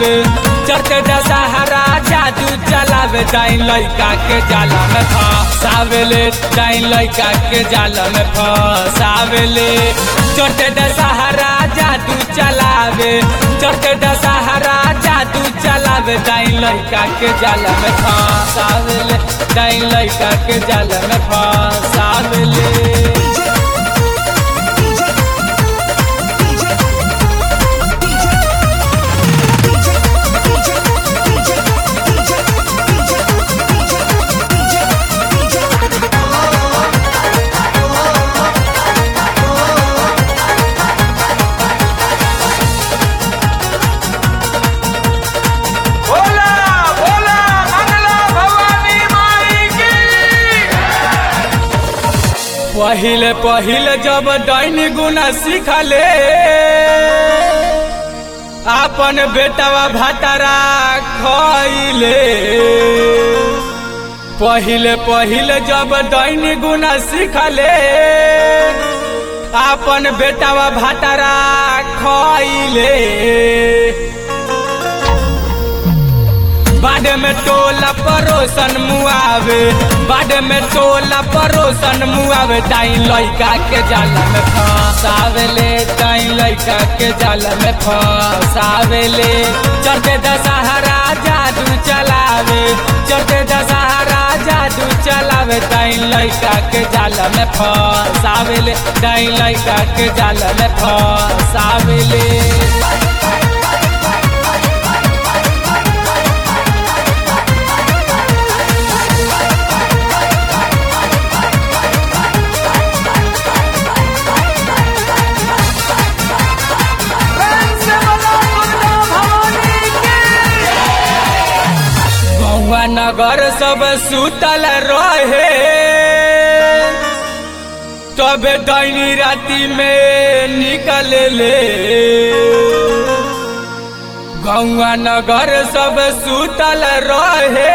चलावे चढ़ते दशहरा जादू चलावे डाइन लइका के जाला में फसावेले डाइन लइका के जाला में फसावेले चढ़ते दशहरा जादू चलावे चढ़ते दशहरा जादू चलावे डाइन लइका के जाला में फसावेले डाइन लइका के जाला में फसावेले। पहिले पहिले जब डाइन गुना सीखले अपन बेटवा भातारा खइले पहिले पहिले जब डाइन गुना सीखले अपन बेटवा भातारा खइले बाडे में टोला परोसन मुआवे बाडे में टोला परोसन मुआवे डाइन लइका के जाला में फसावेले डाइन लइका के जाला में फसावेले चढ़ते दशहरा जादू चलावे चढ़ते दशहरा जादू चलावे डाइन लइका के जाला में फसावेले डाइन लइका के जाला में फसावेले। नगर सब सुतल रहे तबे डाइनी राती में निकले ले गौवा नगर सब सुतल रहे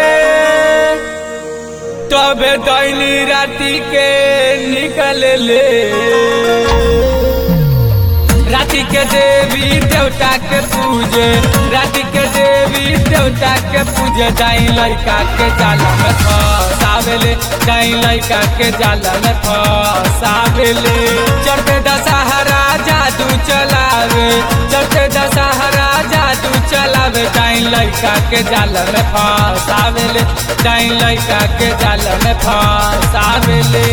तबे डाइनी राती के निकले ले राती के देवी देवता के पूजे राती के देवी देवता के पूजे डाइन लइका के जाला में फसावेले डाइन लइका के जाला में फसावेले चढ़ते दशहरा जादू चलावे चढ़ते दशहरा जादू चलावे डाइन लइका के जाला में फसावेले डाइन लइका के जाला में फसावेले।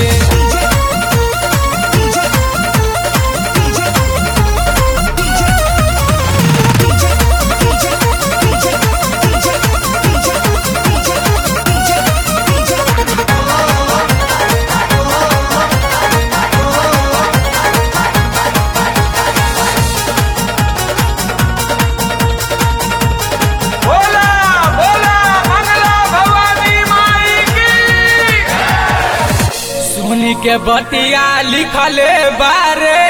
के बतिया लिखले बारे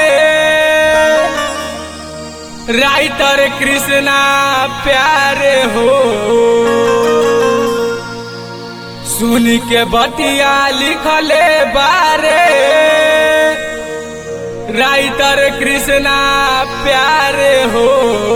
राइटर कृष्णा प्यारे हो सुन के बतिया लिखले बारे राइटर कृष्णा प्यारे हो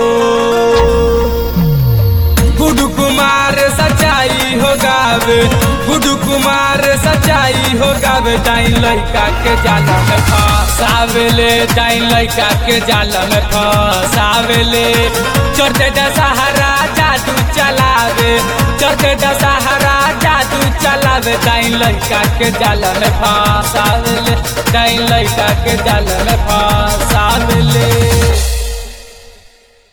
गुड्डू कुमार सच्चाई हो गावे गुड्डू कुमार सच्चाई हो गावे डाइन लइका के जाला में फसावेले डाइन लइका के जाला में फसावेले चढ़ते दशहरा जादू चलावे चढ़ते दशहरा जादू चलावे डाइन लइका के जाला में फसावेले डाइन लइका के जाला में फसावेले।